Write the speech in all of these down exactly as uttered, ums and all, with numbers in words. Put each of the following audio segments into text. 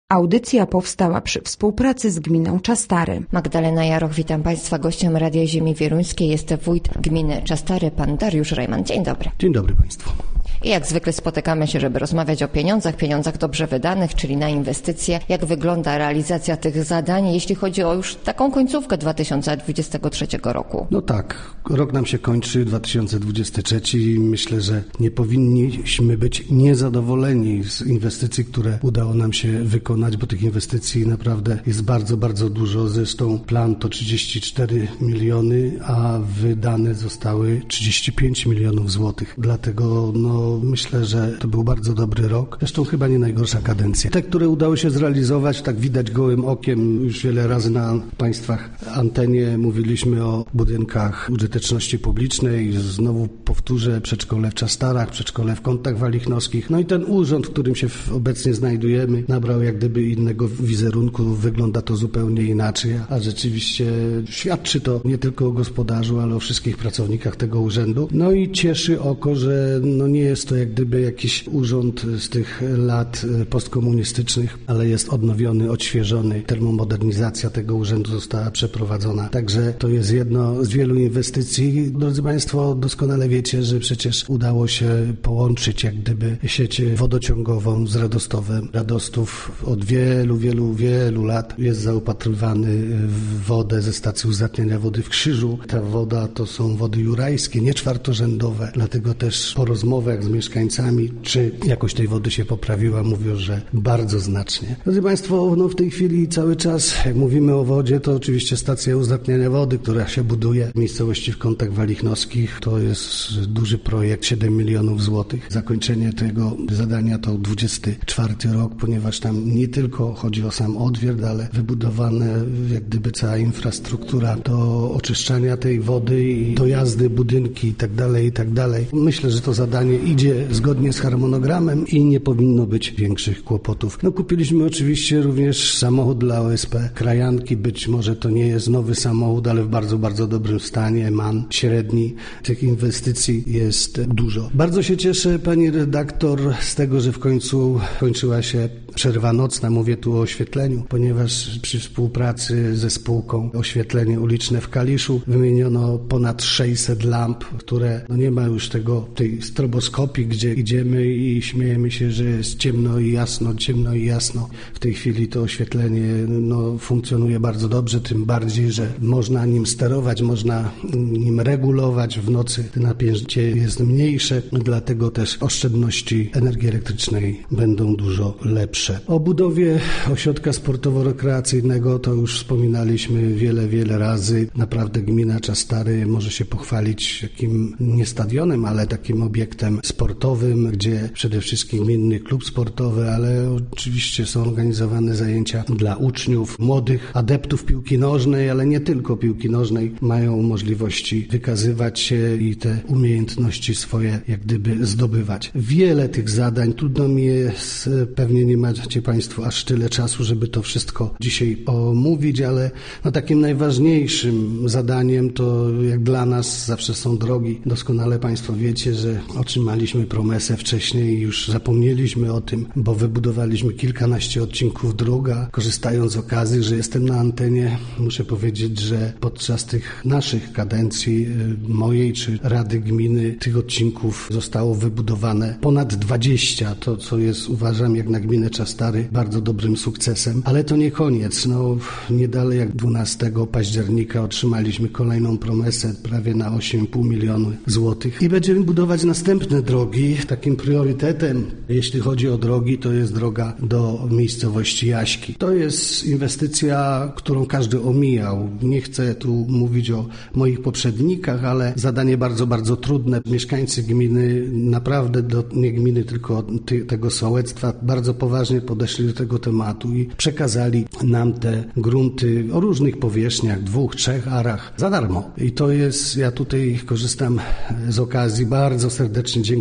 Audycja powstała przy współpracy z gminą Czastary. Magdalena Jaroch, witam Państwa. Gościem Radia Ziemi Wieluńskiej jest wójt gminy Czastary, pan Dariusz Rejman. Dzień dobry. Dzień dobry Państwu. I jak zwykle spotykamy się, żeby rozmawiać o pieniądzach, pieniądzach dobrze wydanych, czyli na inwestycje. Jak wygląda realizacja tych zadań, jeśli chodzi o już taką końcówkę dwa tysiące dwudziestego trzeciego roku? No tak, rok nam się kończy, dwa tysiące dwudziesty trzeci i myślę, że nie powinniśmy być niezadowoleni z inwestycji, które udało nam się wykonać, bo tych inwestycji naprawdę jest bardzo, bardzo dużo. Zresztą plan to trzydzieści cztery miliony, a wydane zostały trzydzieści pięć milionów złotych. Dlatego no myślę, że to był bardzo dobry rok. Zresztą chyba nie najgorsza kadencja. Te, które udało się zrealizować, tak widać gołym okiem, już wiele razy na Państwach antenie mówiliśmy o budynkach użyteczności publicznej. Znowu powtórzę, przedszkole w Czastarach, przedszkole w Kątach Walichnowskich. No i ten urząd, w którym się obecnie znajdujemy, nabrał jak gdyby innego wizerunku. Wygląda to zupełnie inaczej, a rzeczywiście świadczy to nie tylko o gospodarzu, ale o wszystkich pracownikach tego urzędu. No i cieszy oko, że no nie jest to jak gdyby jakiś urząd z tych lat postkomunistycznych, ale jest odnowiony, odświeżony. Termomodernizacja tego urzędu została przeprowadzona. Także to jest jedno z wielu inwestycji. Drodzy Państwo, doskonale wiecie, że przecież udało się połączyć jak gdyby sieć wodociągową z Radostowem. Radostów od wielu, wielu, wielu lat jest zaopatrywany w wodę ze stacji uzdatniania wody w Krzyżu. Ta woda to są wody jurajskie, nie czwartorzędowe. Dlatego też po rozmowach z mieszkańcami, czy jakość tej wody się poprawiła, mówią, że bardzo znacznie. Drodzy Państwo, no w tej chwili cały czas, jak mówimy o wodzie, to oczywiście stacja uzdatniania wody, która się buduje w miejscowości w Kątach Walichnowskich. To jest duży projekt, siedem milionów złotych. Zakończenie tego zadania to dwudziesty czwarty rok, ponieważ tam nie tylko chodzi o sam odwiert, ale wybudowane jak gdyby cała infrastruktura do oczyszczania tej wody i dojazdy, budynki i tak dalej, i tak dalej. Myślę, że to zadanie idzie zgodnie z harmonogramem i nie powinno być większych kłopotów. No kupiliśmy oczywiście również samochód dla O S P Krajanki. Być może to nie jest nowy samochód, ale w bardzo, bardzo dobrym stanie. MAN średni. Tych inwestycji jest dużo. Bardzo się cieszę, pani redaktor, z tego, że w końcu kończyła się przerwa nocna. Mówię tu o oświetleniu, ponieważ przy współpracy ze spółką Oświetlenie Uliczne w Kaliszu wymieniono ponad sześćset lamp, które no nie ma już tego, tej stroboskopii, gdzie idziemy i śmiejemy się, że jest ciemno i jasno, ciemno i jasno. W tej chwili to oświetlenie no, funkcjonuje bardzo dobrze, tym bardziej, że można nim sterować, można nim regulować. W nocy napięcie jest mniejsze, dlatego też oszczędności energii elektrycznej będą dużo lepsze. O budowie ośrodka sportowo-rekreacyjnego to już wspominaliśmy wiele, wiele razy. Naprawdę gmina Czastary może się pochwalić jakim nie stadionem, ale takim obiektem sportowym, gdzie przede wszystkim gminny klub sportowy, ale oczywiście są organizowane zajęcia dla uczniów, młodych adeptów piłki nożnej, ale nie tylko piłki nożnej. Mają możliwości wykazywać się i te umiejętności swoje jak gdyby zdobywać. Wiele tych zadań, trudno mi jest, pewnie nie macie Państwo aż tyle czasu, żeby to wszystko dzisiaj omówić, ale no takim najważniejszym zadaniem to jak dla nas zawsze są drogi. Doskonale Państwo wiecie, że otrzymaliśmy promesę wcześniej i już zapomnieliśmy o tym, bo wybudowaliśmy kilkanaście odcinków dróg, a korzystając z okazji, że jestem na antenie, muszę powiedzieć, że podczas tych naszych kadencji, mojej czy Rady Gminy, tych odcinków zostało wybudowane ponad dwadzieścia, to co jest, uważam, jak na gminę Czastary bardzo dobrym sukcesem, ale to nie koniec. No, nie dalej jak dwunastego października otrzymaliśmy kolejną promesę prawie na osiem i pół miliona złotych i będziemy budować następne drogi. Takim priorytetem, jeśli chodzi o drogi, to jest droga do miejscowości Jaśki. To jest inwestycja, którą każdy omijał. Nie chcę tu mówić o moich poprzednikach, ale zadanie bardzo, bardzo trudne. Mieszkańcy gminy naprawdę, do, nie gminy, tylko ty, tego sołectwa bardzo poważnie podeszli do tego tematu i przekazali nam te grunty o różnych powierzchniach, dwóch, trzech arach za darmo. I to jest, ja tutaj korzystam z okazji, bardzo serdecznie dziękuję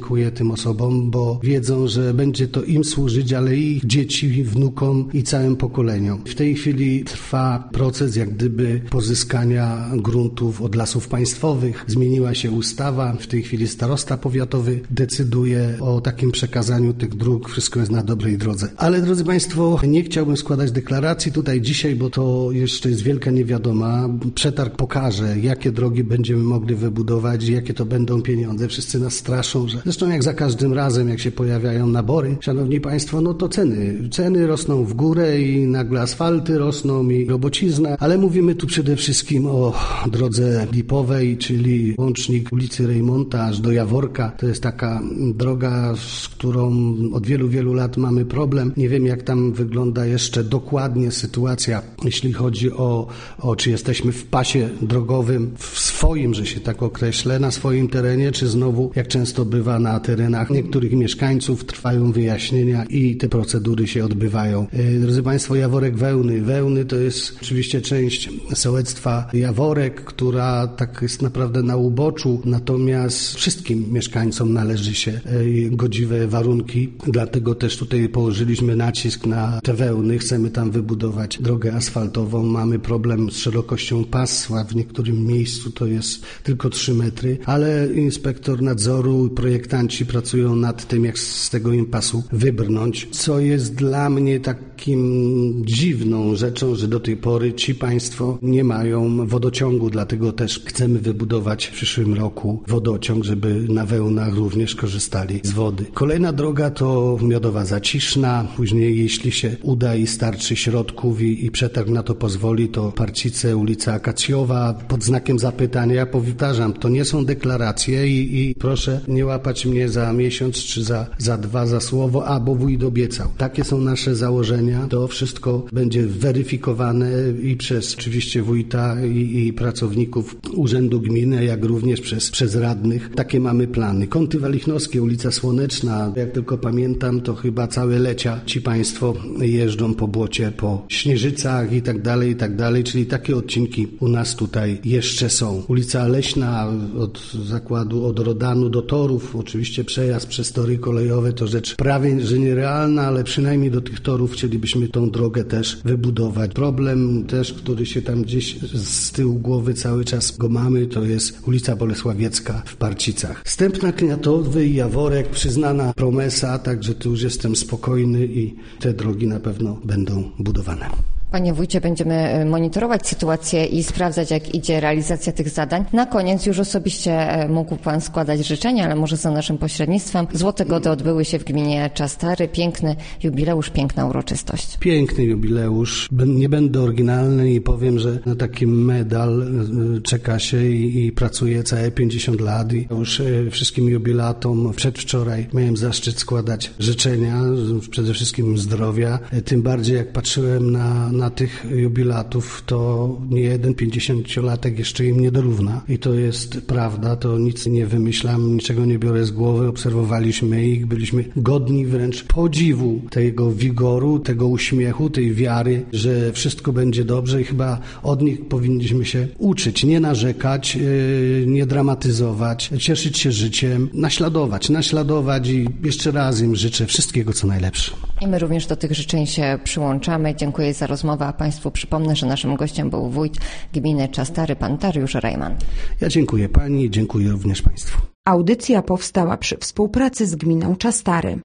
dziękuję tym osobom, bo wiedzą, że będzie to im służyć, ale i ich dzieci, wnukom i całym pokoleniom. W tej chwili trwa proces jak gdyby pozyskania gruntów od Lasów Państwowych. Zmieniła się ustawa. W tej chwili starosta powiatowy decyduje o takim przekazaniu tych dróg. Wszystko jest na dobrej drodze. Ale drodzy Państwo, nie chciałbym składać deklaracji tutaj dzisiaj, bo to jeszcze jest wielka niewiadoma. Przetarg pokaże, jakie drogi będziemy mogli wybudować, jakie to będą pieniądze. Wszyscy nas straszą, że zresztą jak za każdym razem, jak się pojawiają nabory, szanowni Państwo, no to ceny. Ceny rosną w górę i nagle asfalty rosną i robocizna, ale mówimy tu przede wszystkim o drodze Lipowej, czyli łącznik ulicy Rejmonta aż do Jaworka. To jest taka droga, z którą od wielu, wielu lat mamy problem. Nie wiem, jak tam wygląda jeszcze dokładnie sytuacja, jeśli chodzi o, o czy jesteśmy w pasie drogowym, w swoim, że się tak określę, na swoim terenie, czy znowu, jak często bywa na terenach niektórych mieszkańców, trwają wyjaśnienia i te procedury się odbywają. Drodzy Państwo, Jaworek Wełny. Wełny to jest oczywiście część sołectwa Jaworek, która tak jest naprawdę na uboczu, natomiast wszystkim mieszkańcom należy się godziwe warunki, dlatego też tutaj położyliśmy nacisk na te Wełny. Chcemy tam wybudować drogę asfaltową. Mamy problem z szerokością pasma. W niektórym miejscu to jest tylko trzy metry, ale inspektor nadzoru i projektanci pracują nad tym, jak z tego impasu wybrnąć, co jest dla mnie takim dziwną rzeczą, że do tej pory ci Państwo nie mają wodociągu, dlatego też chcemy wybudować w przyszłym roku wodociąg, żeby na Wełnach również korzystali z wody. Kolejna droga to Miodowa Zaciszna, później jeśli się uda i starczy środków i, i przetarg na to pozwoli, to Parcice, ulica Akacjowa, pod znakiem zapytania. Ja powtarzam, to nie są deklaracje i, i proszę nie łapać mnie za miesiąc czy za, za dwa za słowo, a bo wójt obiecał. Takie są nasze założenia. To wszystko będzie weryfikowane i przez oczywiście wójta i, i pracowników Urzędu Gminy, jak również przez, przez radnych. Takie mamy plany. Kąty Walichnowskie, ulica Słoneczna. Jak tylko pamiętam, to chyba całe lecia ci Państwo jeżdżą po błocie, po Śnieżycach i tak dalej, i tak dalej. Czyli takie odcinki u nas tutaj jeszcze są. Ulica Leśna od zakładu, od Rodanu do Torów. Oczywiście przejazd przez tory kolejowe to rzecz prawie że nierealna, ale przynajmniej do tych torów chcielibyśmy tą drogę też wybudować. Problem też, który się tam gdzieś z tyłu głowy cały czas go mamy, to jest ulica Bolesławiecka w Parcicach. Stępna Kniatowy i Jaworek, przyznana promesa, także tu już jestem spokojny i te drogi na pewno będą budowane. Panie wójcie, będziemy monitorować sytuację i sprawdzać, jak idzie realizacja tych zadań. Na koniec już osobiście mógł Pan składać życzenia, ale może za naszym pośrednictwem. Złote Gody odbyły się w gminie Czastary. Piękny jubileusz, piękna uroczystość. Piękny jubileusz. Nie będę oryginalny i powiem, że na taki medal czeka się i, i pracuje całe pięćdziesiąt lat. I już wszystkim jubilatom przedwczoraj miałem zaszczyt składać życzenia, przede wszystkim zdrowia. Tym bardziej jak patrzyłem na, na tych jubilatów, to nie jeden pięćdziesięciolatek jeszcze im nie dorówna. I to jest prawda, to nic nie wymyślam, niczego nie biorę z głowy. Obserwowaliśmy ich, byliśmy godni wręcz podziwu tego wigoru, tego uśmiechu, tej wiary, że wszystko będzie dobrze i chyba od nich powinniśmy się uczyć, nie narzekać, nie dramatyzować, cieszyć się życiem, naśladować, naśladować i jeszcze raz im życzę wszystkiego, co najlepsze. I my również do tych życzeń się przyłączamy. Dziękuję za rozmowę, a Państwu przypomnę, że naszym gościem był wójt gminy Czastary, pan Dariusz Rejman. Ja dziękuję Pani i dziękuję również Państwu. Audycja powstała przy współpracy z gminą Czastary.